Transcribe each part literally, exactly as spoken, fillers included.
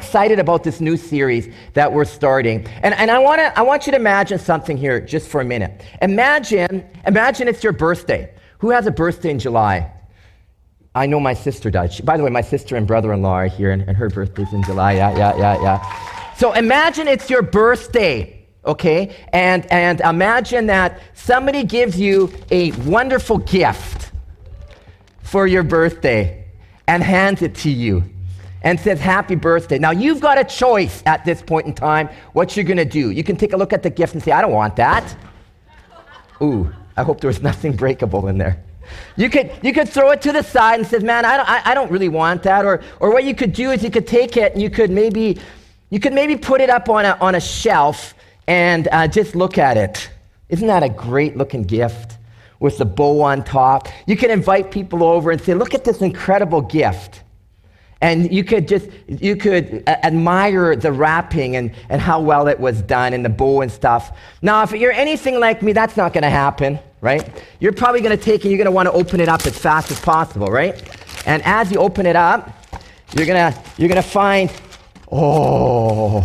excited about this new series that we're starting. And, and I, wanna, I want you to imagine something here just for a minute. Imagine, imagine it's your birthday. Who has a birthday in July? I know my sister does. She, by the way, my sister and brother-in-law are here, and, and her birthday's in July. Yeah, yeah, yeah, yeah. So imagine it's your birthday, okay? And, and imagine that somebody gives you a wonderful gift for your birthday and hands it to you and says, happy birthday. Now, you've got a choice at this point in time what you're going to do. You can take a look at the gift and say, I don't want that. Ooh, I hope there was nothing breakable in there. You could you could throw it to the side and say, man, I don't I, I don't really want that. Or or what you could do is you could take it and you could maybe you could maybe put it up on a on a shelf and uh, just look at it. Isn't that a great looking gift with the bow on top? You can invite people over and say, look at this incredible gift. And you could just, you could uh, admire the wrapping and, and how well it was done and the bow and stuff. Now, if you're anything like me, that's not going to happen, right? You're probably going to take it, you're going to want to open it up as fast as possible, right? And as you open it up, you're going to, you're going to find, oh,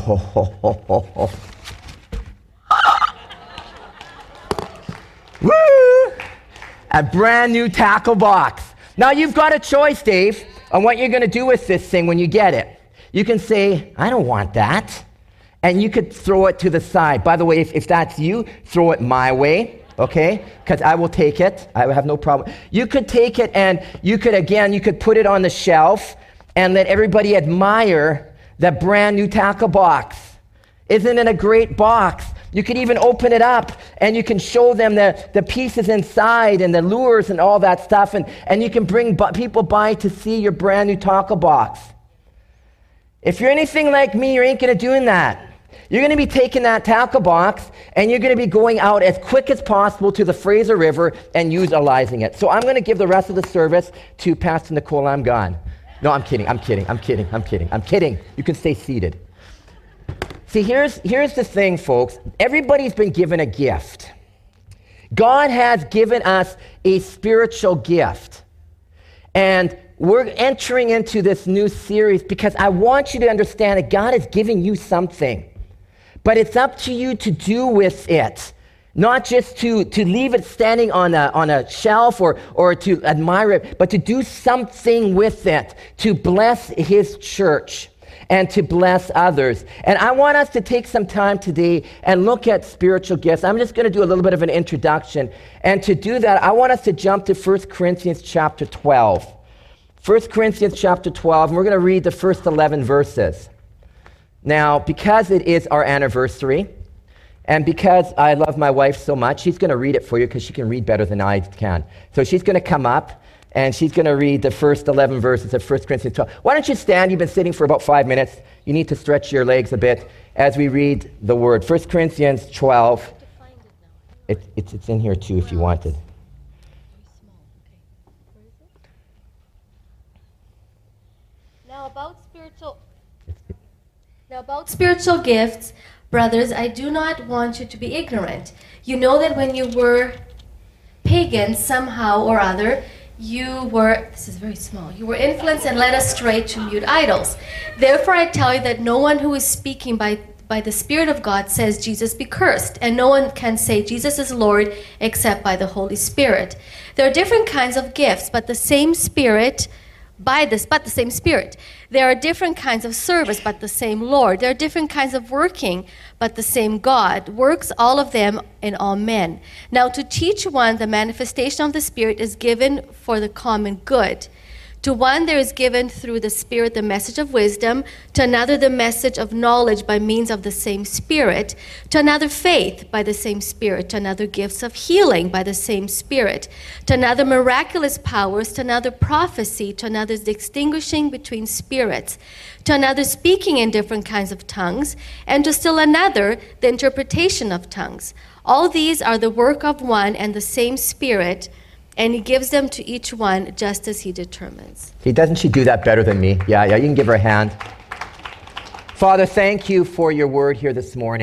woo, a brand new tackle box. Now, you've got a choice, Dave, on what you're going to do with this thing when you get it. You can say, I don't want that. And you could throw it to the side. By the way, if, if that's you, throw it my way, okay? Because I will take it. I have no problem. You could take it and you could, again, you could put it on the shelf and let everybody admire the brand new tackle box. Isn't it a great box? You could even open it up and you can show them the, the pieces inside and the lures and all that stuff, and, and you can bring bu- people by to see your brand new tackle box. If you're anything like me, you ain't going to doing that. You're going to be taking that tackle box and you're going to be going out as quick as possible to the Fraser River and utilizing it. So I'm going to give the rest of the service to Pastor Nicole. I'm gone. No, I'm kidding. I'm kidding. I'm kidding. I'm kidding. I'm kidding. You can stay seated. See, here's, here's the thing, folks. Everybody's been given a gift. God has given us a spiritual gift. And we're entering into this new series because I want you to understand that God is giving you something. But it's up to you to do with it. Not just to, to leave it standing on a, on a shelf or, or to admire it, but to do something with it, to bless His church and to bless others. And I want us to take some time today and look at spiritual gifts. I'm just going to do a little bit of an introduction. And to do that, I want us to jump to First Corinthians chapter twelve. First Corinthians chapter twelve, and we're going to read the first eleven verses. Now, because it is our anniversary, and because I love my wife so much, she's going to read it for you because she can read better than I can. So she's going to come up, and she's going to read the first eleven verses of First Corinthians twelve. Why don't you stand? You've been sitting for about five minutes. You need to stretch your legs a bit as we read the word. First Corinthians twelve. It, it's, it's in here too if you wanted. Now about spiritual... Now about spiritual gifts, brothers, I do not want you to be ignorant. You know that when you were pagans somehow or other, you were, this is very small, you were influenced and led astray to mute idols. Therefore I tell you that no one who is speaking by, by the Spirit of God says Jesus be cursed, and no one can say Jesus is Lord except by the Holy Spirit. There are different kinds of gifts, but the same Spirit, by this, but the same Spirit. There are different kinds of service, but the same Lord. There are different kinds of working, but the same God works all of them in all men. Now to teach one, the manifestation of the Spirit is given for the common good. To one there is given through the Spirit the message of wisdom, to another the message of knowledge by means of the same Spirit, to another faith by the same Spirit, to another gifts of healing by the same Spirit, to another miraculous powers, to another prophecy, to another distinguishing between spirits, to another speaking in different kinds of tongues, and to still another the interpretation of tongues. All these are the work of one and the same Spirit, and He gives them to each one just as He determines. See, doesn't she do that better than me? Yeah, yeah, you can give her a hand. Father, thank you for your word here this morning.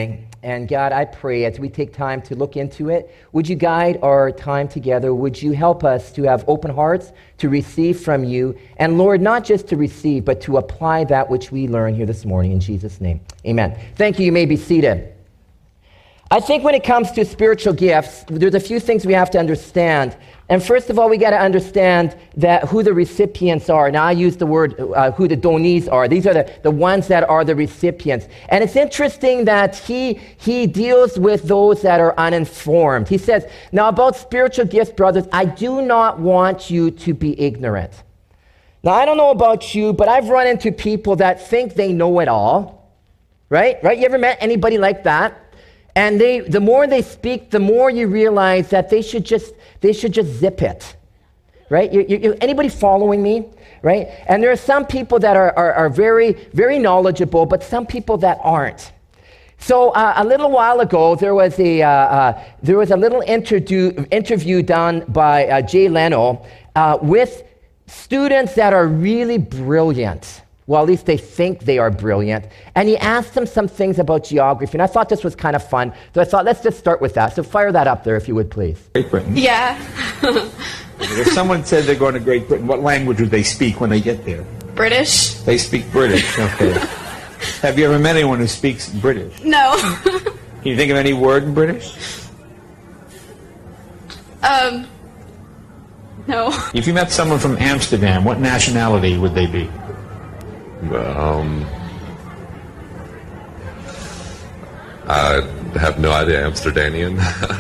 And God, I pray as we take time to look into it, would you guide our time together? Would you help us to have open hearts to receive from you? And Lord, not just to receive, but to apply that which we learn here this morning in Jesus' name. Amen. Thank you. You may be seated. I think when it comes to spiritual gifts, there's a few things we have to understand. And first of all, we got to understand that who the recipients are. Now, I use the word uh, who the donees are. These are the, the ones that are the recipients. And it's interesting that he, he deals with those that are uninformed. He says, now about spiritual gifts, brothers, I do not want you to be ignorant. Now, I don't know about you, but I've run into people that think they know it all. Right? Right? You ever met anybody like that? And they, the more they speak, the more you realize that they should just, they should just zip it, right? You, you, anybody following me, right? And there are some people that are, are, are very, very knowledgeable, but some people that aren't. So uh, a little while ago, there was a uh, uh, there was a little interview interview done by uh, Jay Leno uh, with students that are really brilliant. Well, at least they think they are brilliant. And he asked them some things about geography. And I thought this was kind of fun. So I thought, let's just start with that. So fire that up there, if you would, please. Great Britain. Yeah. If someone said they're going to Great Britain, what language would they speak when they get there? British? They speak British. Okay. Have you ever met anyone who speaks British? No. Can you think of any word in British? um, no. If you met someone from Amsterdam, what nationality would they be? Um, I have no idea. Amsterdamian.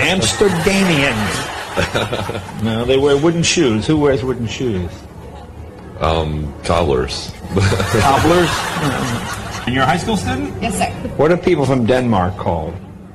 Amsterdamians. No, they wear wooden shoes. Who wears wooden shoes? Um, cobblers. Cobblers? And you're a high school student? Yes, sir. What are people from Denmark called?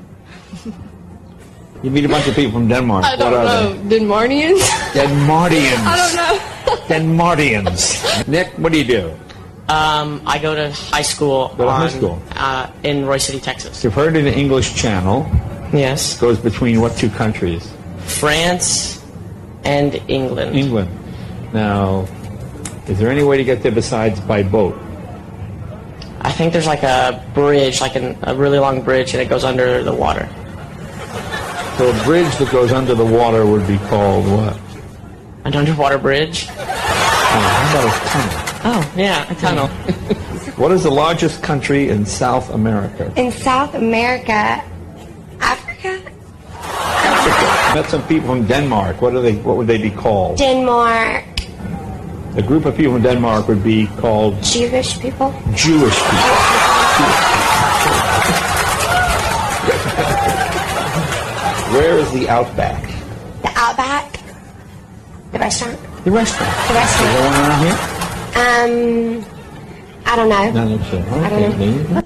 You meet a bunch of people from Denmark. I don't what are know. Denmarkians? they? Denmarkians. I don't know. Denmarkians. Nick, what do you do? Um, I go to high school, Go to on, high school. Uh, in Roy City, Texas. You've heard of the English Channel. Yes. Goes between what two countries? France and England. England. Now, is there any way to get there besides by boat? I think there's like a bridge, like an, a really long bridge, and it goes under the water. So a bridge that goes under the water would be called what? An underwater bridge? Oh, how about a tunnel? Oh, yeah, a tunnel. What is the largest country in South America? In South America, Africa? Africa. Met some people from Denmark. What are they? What would they be called? Denmark. A group of people from Denmark would be called Jewish people? Jewish people. Where is the Outback? The Outback? The restaurant? The restaurant. The restaurant. Is there one around here? Um, I don't know. No, that's it. I don't know.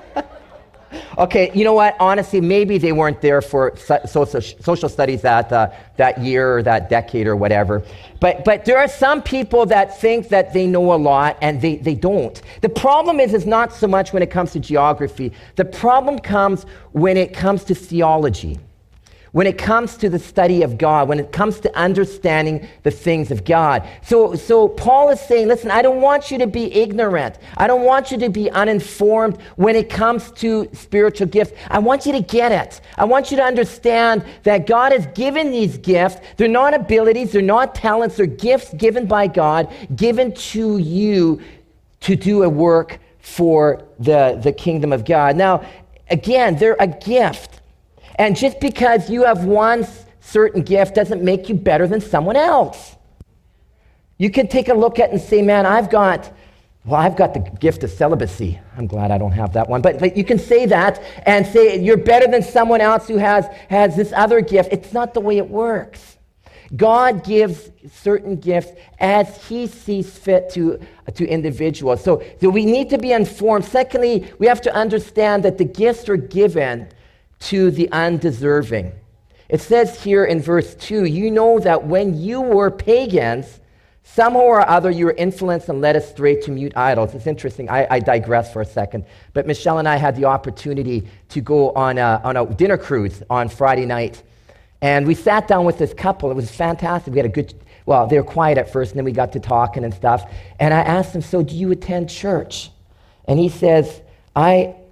Okay, you know what? Honestly, maybe they weren't there for so- social, social studies that, uh, that year or that decade or whatever. But, but there are some people that think that they know a lot and they, they don't. The problem is, is not so much when it comes to geography. The problem comes when it comes to theology. When it comes to the study of God, when it comes to understanding the things of God. So, so Paul is saying, listen, I don't want you to be ignorant. I don't want you to be uninformed when it comes to spiritual gifts. I want you to get it. I want you to understand that God has given these gifts. They're not abilities, they're not talents, they're gifts given by God, given to you to do a work for the, the kingdom of God. Now, again, they're a gift. And just because you have one certain gift doesn't make you better than someone else. You can take a look at it and say, man, I've got, well, I've got the gift of celibacy. I'm glad I don't have that one. But, but you can say that and say you're better than someone else who has, has this other gift. It's not the way it works. God gives certain gifts as he sees fit to, to individuals. So, so we need to be informed. Secondly, we have to understand that the gifts are given to the undeserving. It says here in verse two, you know that when you were pagans, somehow or other you were influenced and led astray to mute idols. It's interesting. I, I digress for a second. But Michelle and I had the opportunity to go on a, on a dinner cruise on Friday night. And we sat down with this couple. It was fantastic. We had a good, well, they were quiet at first, and then we got to talking and stuff. And I asked him, so do you attend church? And he says, I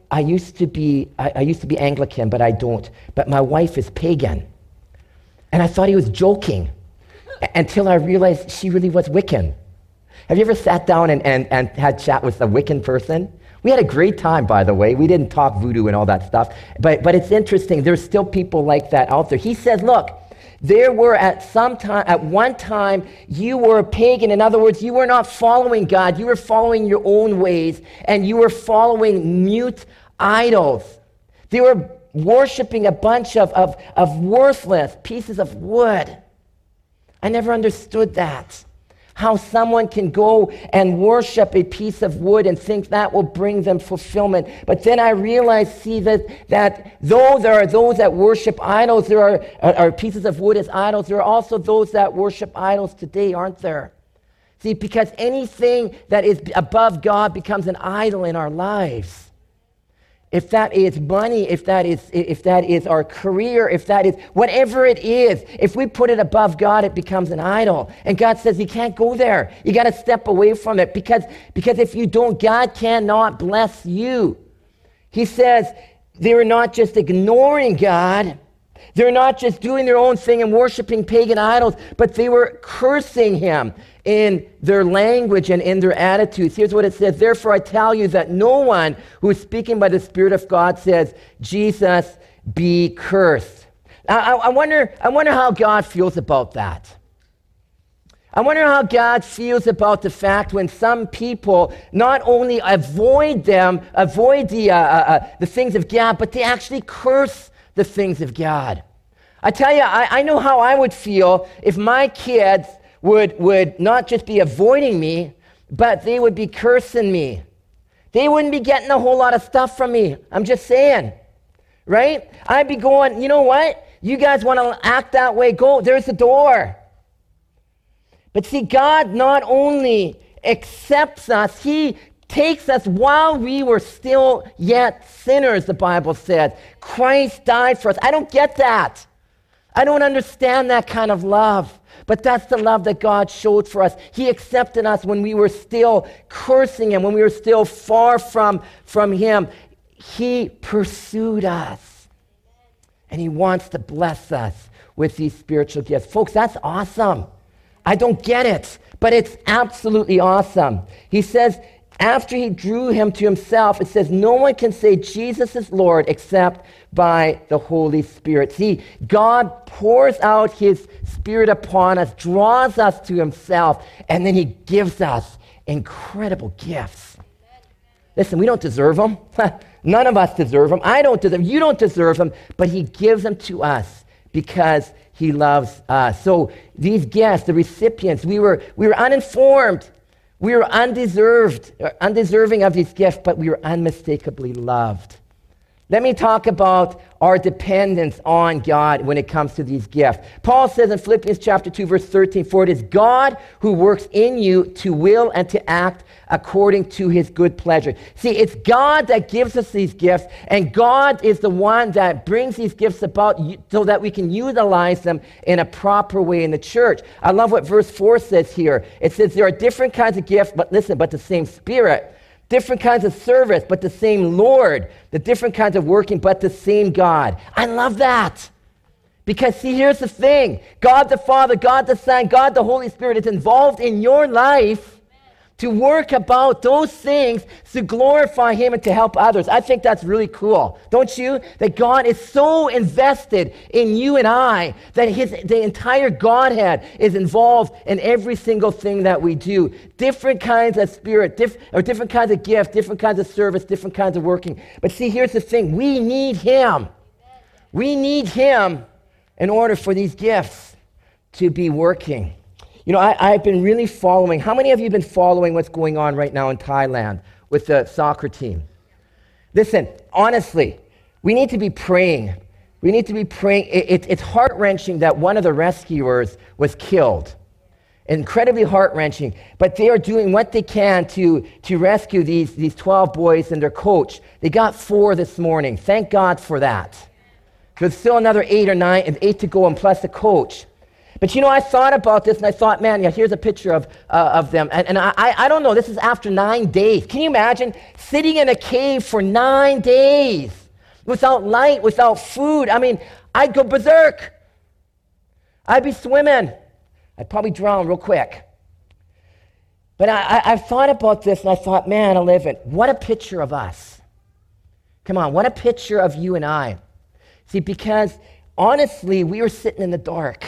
I used to be, I, I used to be Anglican, but I don't. But my wife is pagan. And I thought he was joking until I realized she really was Wiccan. Have you ever sat down and, and, and had chat with a Wiccan person? We had a great time, by the way. We didn't talk voodoo and all that stuff. But, but it's interesting. There's still people like that out there. He says, look, there were at some time, at one time, you were a pagan. In other words, you were not following God. You were following your own ways, and you were following mute idols. They were worshiping a bunch of, of, of worthless pieces of wood. I never understood that. How someone can go and worship a piece of wood and think that will bring them fulfillment. But then I realized, see, that, that though there are those that worship idols, there are, are, are pieces of wood as idols, there are also those that worship idols today, aren't there? See, because anything that is above God becomes an idol in our lives. If that is money, if that is if that is our career, if that is whatever it is, if we put it above God, it becomes an idol. And God says you can't go there. You got to step away from it because, because if you don't, God cannot bless you. He says they were not just ignoring God. They're not just doing their own thing and worshiping pagan idols, but they were cursing him in their language and in their attitudes. Here's what it says. Therefore, I tell you that no one who is speaking by the Spirit of God says, Jesus be cursed. I, I, wonder, I wonder how God feels about that. I wonder how God feels about the fact when some people not only avoid them, avoid the, uh, uh, the things of God, but they actually curse the things of God. I tell you, I, I know how I would feel if my kids would, would not just be avoiding me, but they would be cursing me. They wouldn't be getting a whole lot of stuff from me. I'm just saying, right? I'd be going, you know what? You guys want to act that way? Go, there's the door. But see, God not only accepts us, he takes us while we were still yet sinners, the Bible says. Christ died for us. I don't get that. I don't understand that kind of love. But that's the love that God showed for us. He accepted us when we were still cursing him, when we were still far from, from him. He pursued us. And he wants to bless us with these spiritual gifts. Folks, that's awesome. I don't get it, but it's absolutely awesome. He says, after he drew him to himself, it says, no one can say Jesus is Lord except by the Holy Spirit. See, God pours out his Spirit upon us, draws us to himself, and then he gives us incredible gifts. Listen, we don't deserve them. None of us deserve them. I don't deserve them. You don't deserve them, but he gives them to us because he loves us. So these guests, the recipients, we were, we were uninformed. We were undeserved, undeserving of these gifts, but we were unmistakably loved. Let me talk about our dependence on God when it comes to these gifts. Paul says in Philippians chapter two, verse thirteen, for it is God who works in you to will and to act according to his good pleasure. See, it's God that gives us these gifts, and God is the one that brings these gifts about so that we can utilize them in a proper way in the church. I love what verse four says here. It says there are different kinds of gifts, but listen, but the same Spirit. Different kinds of service, but the same Lord. The different kinds of working, but the same God. I love that. Because see, here's the thing. God the Father, God the Son, God the Holy Spirit is involved in your life to work about those things to glorify him and to help others. I think that's really cool. Don't you? That God is so invested in you and I that his the entire Godhead is involved in every single thing that we do. Different kinds of spirit, diff, or different kinds of gift, different kinds of service, different kinds of working. But see, here's the thing. We need him. We need him in order for these gifts to be working. You know, I, I've been really following. How many of you have been following what's going on right now in Thailand with the soccer team? Listen, honestly, we need to be praying. We need to be praying. It, it, it's heart-wrenching that one of the rescuers was killed. Incredibly heart-wrenching. But they are doing what they can to, to rescue these, these twelve boys and their coach. They got four this morning. Thank God for that. There's still another eight or nine, and eight to go, and plus the coach. But you know, I thought about this and I thought, man, yeah, here's a picture of, uh, of them. And, and I, I don't know, this is after nine days. Can you imagine sitting in a cave for nine days without light, without food? I mean, I'd go berserk. I'd be swimming. I'd probably drown real quick. But I, I, I've thought about this and I thought, man, Olivia, what a picture of us. Come on, what a picture of you and I. See, because honestly, we were sitting in the dark.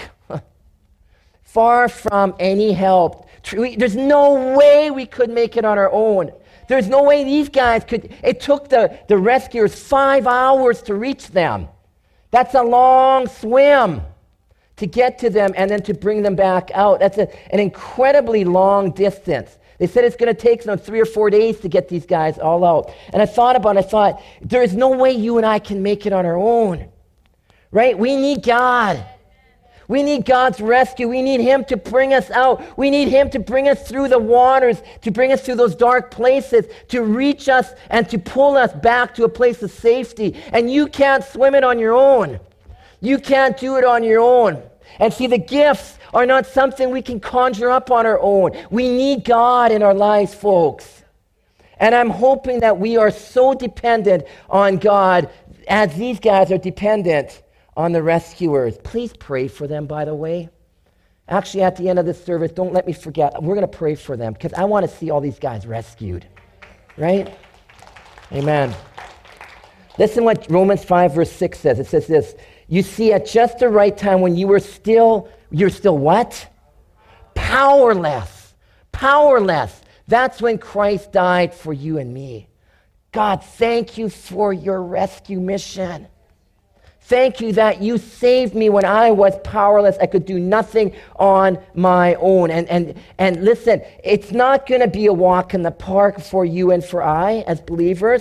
Far from any help. There's no way we could make it on our own. There's no way these guys could. It took the, the rescuers five hours to reach them. That's a long swim to get to them and then to bring them back out. That's a, an incredibly long distance. They said it's going to take them three or four days to get these guys all out. And I thought about it, I thought, there is no way you and I can make it on our own. Right? We need God. We need God's rescue. We need him to bring us out. We need him to bring us through the waters, to bring us through those dark places, to reach us and to pull us back to a place of safety. And you can't swim it on your own. You can't do it on your own. And see, the gifts are not something we can conjure up on our own. We need God in our lives, folks. And I'm hoping that we are so dependent on God as these guys are dependent on the rescuers. Please pray for them, by the way. Actually, at the end of this service, don't let me forget, we're going to pray for them because I want to see all these guys rescued. Right? Amen. Listen what Romans five verse six says. It says this, you see, at just the right time when you were still, you're still what? Powerless. Powerless. That's when Christ died for you and me. God, thank you for your rescue mission. Thank you that you saved me when I was powerless. I could do nothing on my own. And, and, and listen, it's not going to be a walk in the park for you and for I as believers.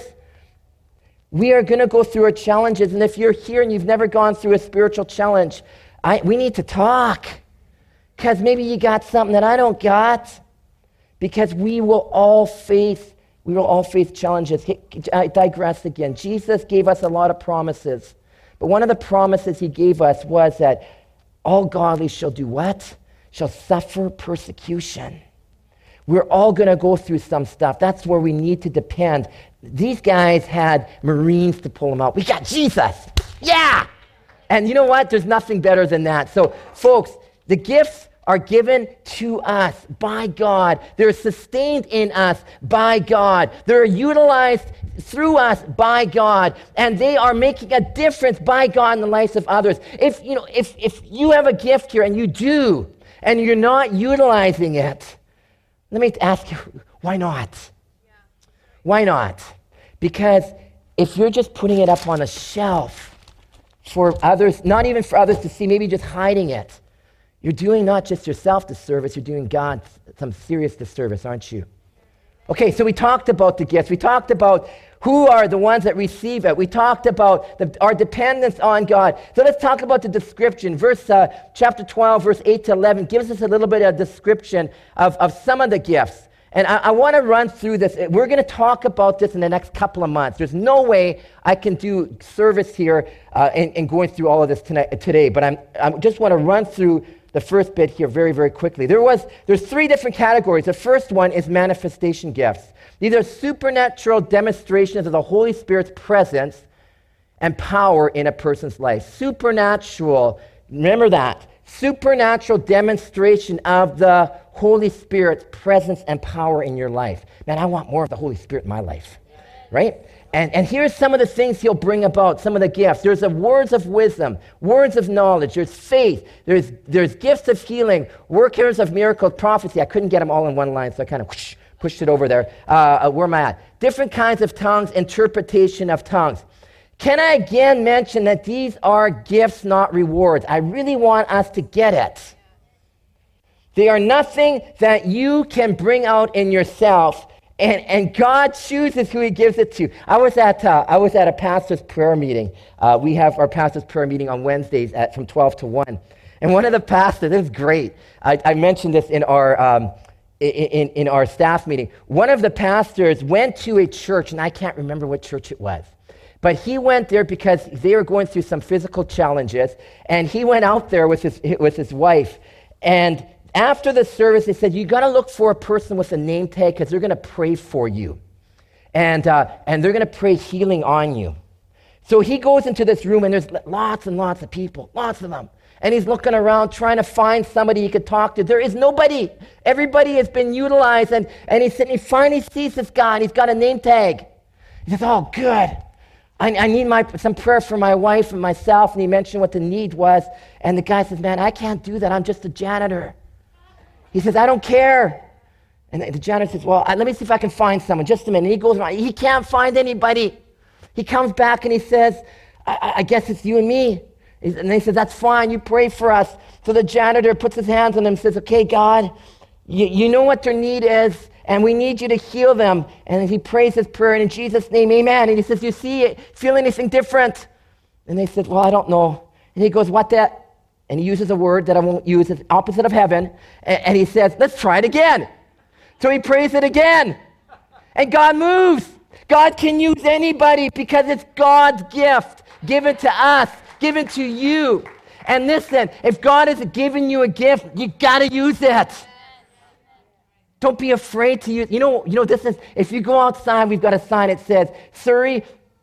We are going to go through our challenges. And if you're here and you've never gone through a spiritual challenge, I, we need to talk. Because maybe you got something that I don't got. Because we will all face, we will all face challenges. I digress again. Jesus gave us a lot of promises. But one of the promises he gave us was that all godly shall do what? Shall suffer persecution. We're all going to go through some stuff. That's where we need to depend. These guys had Marines to pull them out. We got Jesus. Yeah! And you know what? There's nothing better than that. So, folks, the gifts are given to us by God. They're sustained in us by God. They're utilized through us by God, and they are making a difference by God in the lives of others. If you know, if if you have a gift here and you do, and you're not utilizing it, let me ask you, why not? Yeah. Why not? Because if you're just putting it up on a shelf for others, not even for others to see, maybe just hiding it, you're doing not just yourself disservice, you're doing God some serious disservice, aren't you? Okay, so we talked about the gifts. We talked about who are the ones that receive it. We talked about the, our dependence on God. So let's talk about the description. Verse uh, chapter twelve, verse eight to eleven gives us a little bit of description of, of some of the gifts. And I, I want to run through this. We're going to talk about this in the next couple of months. There's no way I can do service here uh, and, and going through all of this tonight, today. But I'm, I just want to run through the first bit here very, very quickly. There was, there's three different categories. The first one is manifestation gifts. These are supernatural demonstrations of the Holy Spirit's presence and power in a person's life. Supernatural, remember that. Supernatural demonstration of the Holy Spirit's presence and power in your life. Man, I want more of the Holy Spirit in my life, right? And, and here's some of the things he'll bring about, some of the gifts. There's a words of wisdom, words of knowledge, there's faith, there's, there's gifts of healing, workers of miracles, prophecy. I couldn't get them all in one line, so I kind of whoosh, pushed it over there. Uh, where am I at? Different kinds of tongues, interpretation of tongues. Can I again mention that these are gifts, not rewards? I really want us to get it. They are nothing that you can bring out in yourself, and, and God chooses who he gives it to. I was at uh, I was at a pastor's prayer meeting. Uh, we have our pastor's prayer meeting on Wednesdays at from twelve to one. And one of the pastors, this is great. I, I mentioned this in our um, in, in our staff meeting. One of the pastors went to a church, and I can't remember what church it was. But he went there because they were going through some physical challenges, and he went out there with his, with his wife. And after the service, they said, you got to look for a person with a name tag because they're going to pray for you. And, uh, and they're going to pray healing on you. So he goes into this room, and there's lots and lots of people, lots of them. And he's looking around trying to find somebody he could talk to. There is nobody. Everybody has been utilized. And, and he's sitting, he finally sees this guy, and he's got a name tag. He says, oh, good. I, I need my, some prayer for my wife and myself. And he mentioned what the need was. And the guy says, man, I can't do that. I'm just a janitor. He says, I don't care. And the janitor says, well, let me see if I can find someone. Just a minute. And he goes around. He can't find anybody. He comes back and he says, I, I guess it's you and me. And he says, that's fine. You pray for us. So the janitor puts his hands on him and says, okay, God, you, you know what their need is, and we need you to heal them. And he prays his prayer, and in Jesus' name, amen. And he says, you see it? Feel anything different? And they said, well, I don't know. And he goes, what that? And he uses a word that I won't use. It's opposite of heaven. And, and he says, let's try it again. So he prays it again. And God moves. God can use anybody because it's God's gift given to us, given to you. And listen, if God has given you a gift, you got to use it. Don't be afraid to use. You know, you know this is, if you go outside, we've got a sign that says, Surrey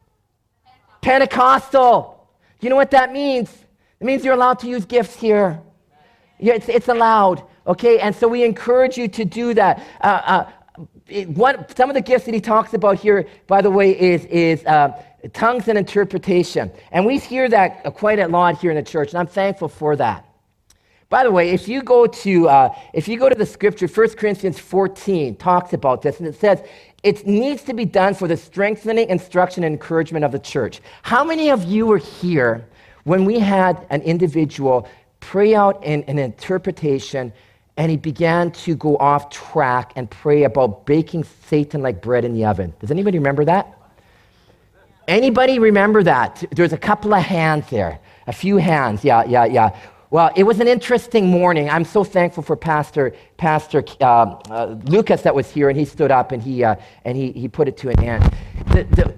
Pentecostal. You know what that means? It means you're allowed to use gifts here. Yeah, it's, it's allowed, okay? And so we encourage you to do that. Uh, uh, it, what, some of the gifts that he talks about here, by the way, is, is uh, tongues and interpretation. And we hear that quite a lot here in the church, and I'm thankful for that. By the way, if you go to uh, if you go to the scripture, First Corinthians fourteen talks about this, and it says it needs to be done for the strengthening, instruction, and encouragement of the church. How many of you were here when we had an individual pray out in an interpretation, and he began to go off track and pray about baking Satan like bread in the oven? Does anybody remember that? Anybody remember that? There's a couple of hands there, a few hands. Yeah, yeah, yeah. Well, it was an interesting morning. I'm so thankful for Pastor Pastor uh, uh, Lucas that was here, and he stood up and he uh, and he he put it to an end. The the,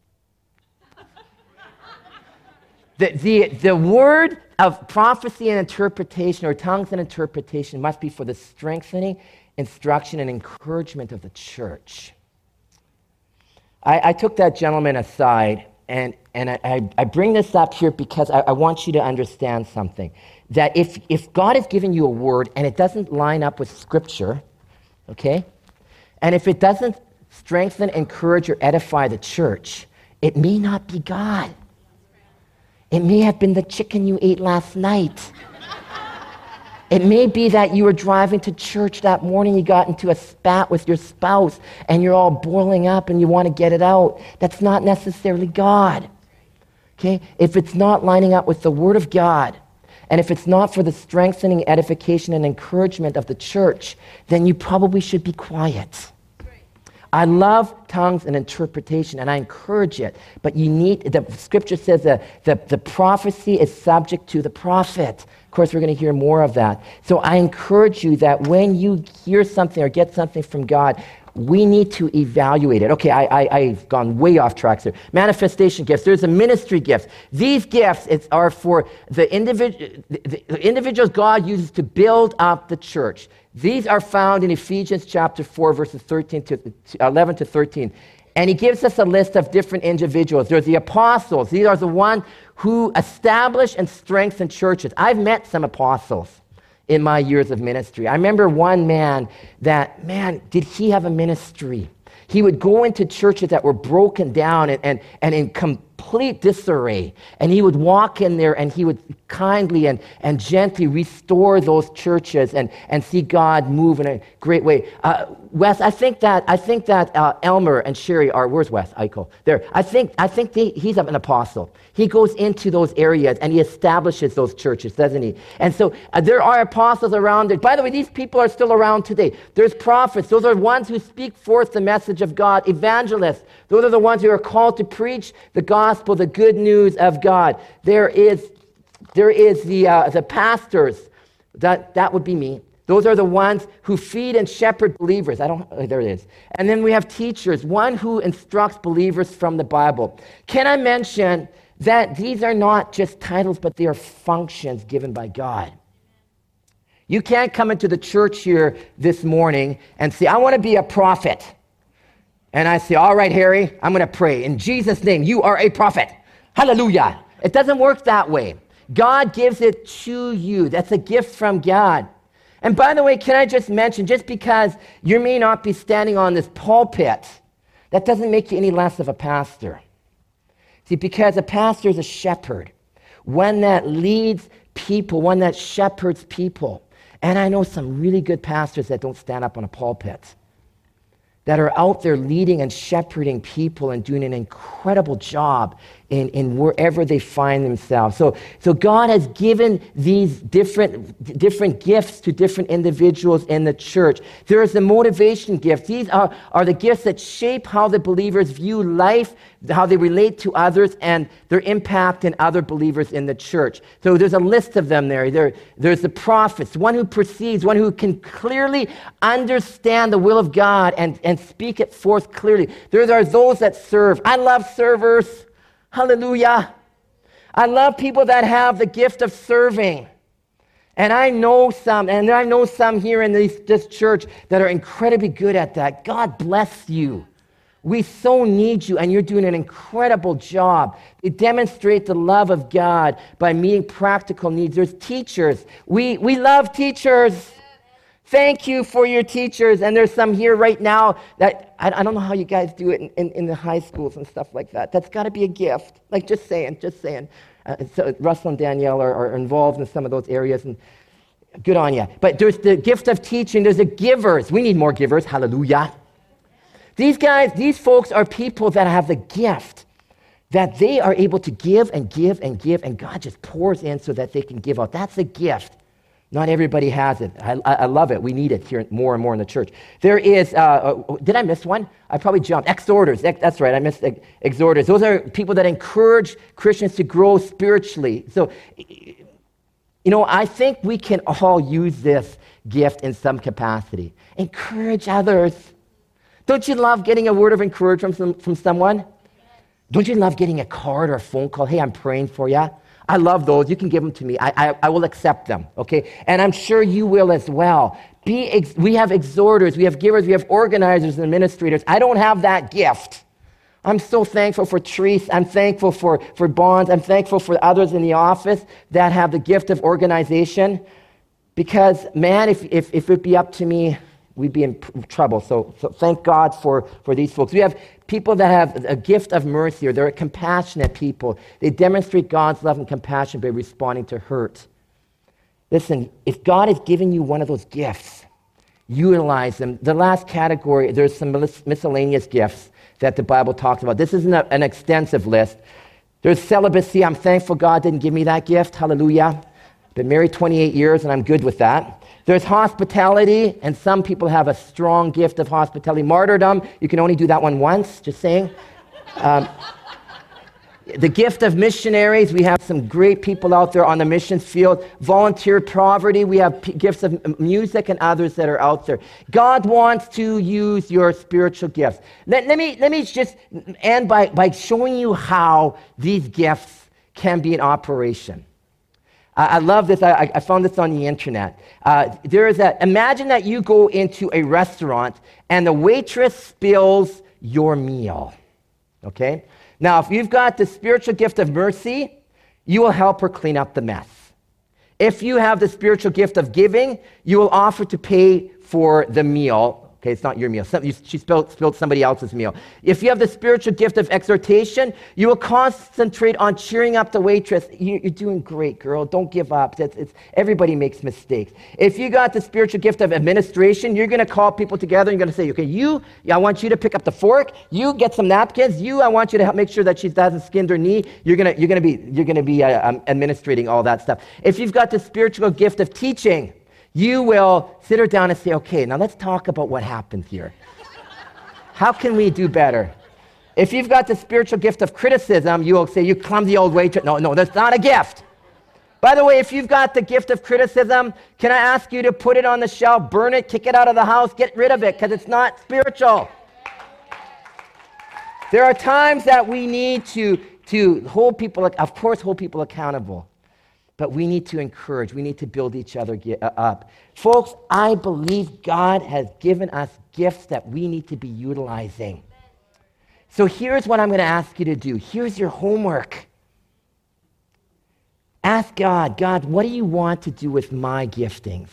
the the the word of prophecy and interpretation, or tongues and interpretation, must be for the strengthening, instruction, and encouragement of the church. I, I took that gentleman aside, and and I, I, I bring this up here because I, I want you to understand something. That if, if God has given you a word and it doesn't line up with Scripture, okay, and if it doesn't strengthen, encourage, or edify the church, it may not be God. It may have been the chicken you ate last night. It may be that you were driving to church that morning, you got into a spat with your spouse, and you're all boiling up and you want to get it out. That's not necessarily God. Okay? If it's not lining up with the Word of God, and if it's not for the strengthening, edification, and encouragement of the church, then you probably should be quiet. I love tongues and interpretation, and I encourage it. But you need, the scripture says that the, the prophecy is subject to the prophet. Of course, we're going to hear more of that. So I encourage you that when you hear something or get something from God, we need to evaluate it. Okay, I, I, I've gone way off track here. Manifestation gifts. There's a ministry gift. These gifts it's, are for the, individu- the, the individuals God uses to build up the church. These are found in Ephesians chapter four, verses thirteen to eleven to thirteen. And he gives us a list of different individuals. There's the apostles. These are the ones who establish and strengthen churches. I've met some apostles in my years of ministry. I remember one man that, man, did he have a ministry? He would go into churches that were broken down and, and, and in complete disarray. And he would walk in there and he would kindly and, and gently restore those churches and, and see God move in a great way. Uh, Wes, I think that I think that uh, Elmer and Sherry are, where's Wes Eichel? There. I think I think they, he's an apostle. He goes into those areas and he establishes those churches, doesn't he? And so uh, there are apostles around there. By the way, these people are still around today. There's prophets. Those are ones who speak forth the message of God. Evangelists. Those are the ones who are called to preach the gospel, the good news of God. There is, there is the uh, the pastors. That that would be me. Those are the ones who feed and shepherd believers. I don't, oh, there it is. And then we have teachers, one who instructs believers from the Bible. Can I mention that these are not just titles, but they are functions given by God? You can't come into the church here this morning and say, I want to be a prophet. And I say, all right, Harry, I'm going to pray. In Jesus' name, you are a prophet. Hallelujah. It doesn't work that way. God gives it to you. That's a gift from God. And by the way, can I just mention, just because you may not be standing on this pulpit, that doesn't make you any less of a pastor. See, because a pastor is a shepherd, one that leads people, one that shepherds people. And I know some really good pastors that don't stand up on a pulpit, that are out there leading and shepherding people and doing an incredible job in, in wherever they find themselves. So, so God has given these different, different gifts to different individuals in the church. There is the motivation gift. These are, are the gifts that shape how the believers view life, how they relate to others, and their impact in other believers in the church. So there's a list of them there. there there's the prophets, one who perceives, one who can clearly understand the will of God and, and speak it forth clearly. There are those that serve. I love servers. Hallelujah. I love people that have the gift of serving. And I know some, and I know some here in this, this church that are incredibly good at that. God bless you. We so need you, and you're doing an incredible job. They demonstrate the love of God by meeting practical needs. There's teachers. We, we love teachers. Thank you for your teachers. And there's some here right now that, I, I don't know how you guys do it in, in, in the high schools and stuff like that. That's got to be a gift. Like, just saying, just saying. Uh, so Russell and Danielle are, are involved in some of those areas, and good on you. But there's the gift of teaching. There's the givers. We need more givers. Hallelujah. These guys, these folks are people that have the gift that they are able to give and give and give, and God just pours in so that they can give out. That's a gift. Not everybody has it. I, I love it. We need it here more and more in the church. There is, uh, uh, did I miss one? I probably jumped. Exhorters. That's right. I missed ex- exhorters. Those are people that encourage Christians to grow spiritually. So, you know, I think we can all use this gift in some capacity. Encourage others. Don't you love getting a word of encouragement from, from someone? Don't you love getting a card or a phone call? Hey, I'm praying for you. I love those. You can give them to me. I, I, I will accept them, okay? And I'm sure you will as well. Be ex- we have exhorters, we have givers, we have organizers and administrators. I don't have that gift. I'm so thankful for Therese. I'm thankful for, for Bonds. I'm thankful for others in the office that have the gift of organization. Because, man, if, if, if it'd be up to me, we'd be in pr- trouble. So, so thank God for, for these folks. We have people that have a gift of mercy, or they're compassionate people. They demonstrate God's love and compassion by responding to hurt. Listen, if God has given you one of those gifts, utilize them. The last category, there's some miscellaneous gifts that the Bible talks about. This isn't a, an extensive list. There's celibacy. I'm thankful God didn't give me that gift. Hallelujah. Been married twenty-eight years, and I'm good with that. There's hospitality, and some people have a strong gift of hospitality. Martyrdom, you can only do that one once, just saying. Um, the gift of missionaries, we have some great people out there on the missions field. Volunteer poverty, we have p- gifts of music and others that are out there. God wants to use your spiritual gifts. Let, let me let me just end by, by showing you how these gifts can be in operation. I love this. I, I found this on the internet. Uh, there is a, imagine that you go into a restaurant and the waitress spills your meal. Okay? Now, if you've got the spiritual gift of mercy, you will help her clean up the mess. If you have the spiritual gift of giving, you will offer to pay for the meal. Okay, it's not your meal. Some, you, she spilled, spilled somebody else's meal. If you have the spiritual gift of exhortation, you will concentrate on cheering up the waitress. You, you're doing great, girl. Don't give up. It's, it's, everybody makes mistakes. If you got the spiritual gift of administration, you're going to call people together and you're going to say, okay, you, I want you to pick up the fork. You get some napkins. You, I want you to help make sure that she doesn't skin her knee. You're going to, you're going to be, you're going to be uh, um, administrating all that stuff. If you've got the spiritual gift of teaching, you will sit her down and say, okay, now let's talk about what happened here. How can we do better? If you've got the spiritual gift of criticism, you will say, you clumsy old waitress. No, no, that's not a gift. By the way, if you've got the gift of criticism, can I ask you to put it on the shelf, burn it, kick it out of the house, get rid of it, because it's not spiritual. There are times that we need to, to hold people, of course, hold people accountable. But we need to encourage. We need to build each other up. Folks, I believe God has given us gifts that we need to be utilizing. So here's what I'm going to ask you to do. Here's your homework. Ask God, God, what do you want to do with my giftings?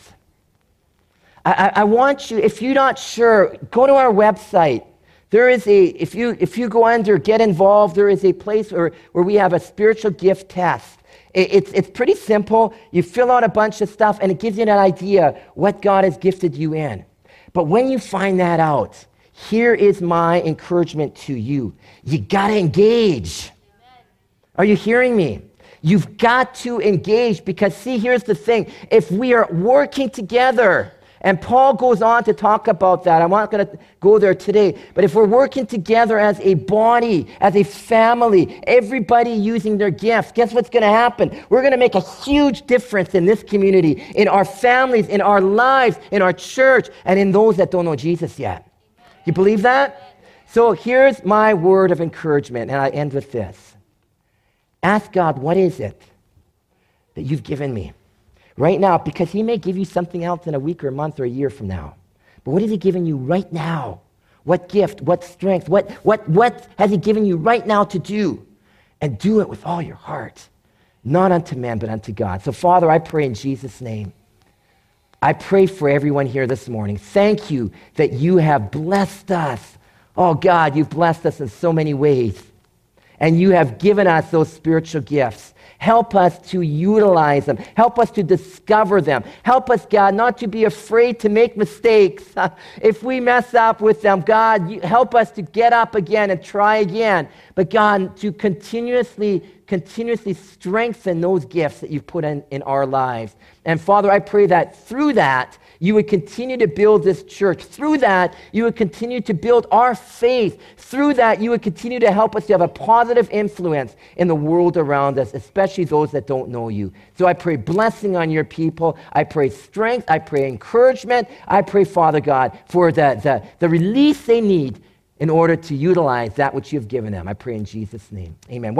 I, I, I want you, if you're not sure, go to our website. There is a, if you if you go under Get Involved, there is a place where, where we have a spiritual gift test. It, it's, it's pretty simple. You fill out a bunch of stuff, and it gives you an idea what God has gifted you in. But when you find that out, here is my encouragement to you. You got to engage. Are you hearing me? You've got to engage because, see, here's the thing. If we are working together, and Paul goes on to talk about that. I'm not going to go there today. But if we're working together as a body, as a family, everybody using their gifts, guess what's going to happen? We're going to make a huge difference in this community, in our families, in our lives, in our church, and in those that don't know Jesus yet. You believe that? So here's my word of encouragement, and I end with this. Ask God, what is it that you've given me right now? Because he may give you something else in a week or a month or a year from now. But what is he giving you right now? What gift, what strength, what, what, what has he given you right now to do? And do it with all your heart, not unto man, but unto God. So, Father, I pray in Jesus' name. I pray for everyone here this morning. Thank you that you have blessed us. Oh, God, you've blessed us in so many ways. And you have given us those spiritual gifts. Help us to utilize them. Help us to discover them. Help us, God, not to be afraid to make mistakes. If we mess up with them, God, you help us to get up again and try again. But God, to continuously, continuously strengthen those gifts that you've put in, in our lives. And Father, I pray that through that, you would continue to build this church. Through that, you would continue to build our faith. Through that, you would continue to help us to have a positive influence in the world around us, especially those that don't know you. So I pray blessing on your people. I pray strength. I pray encouragement. I pray, Father God, for the, the, the release they need in order to utilize that which you've given them. I pray in Jesus' name. Amen.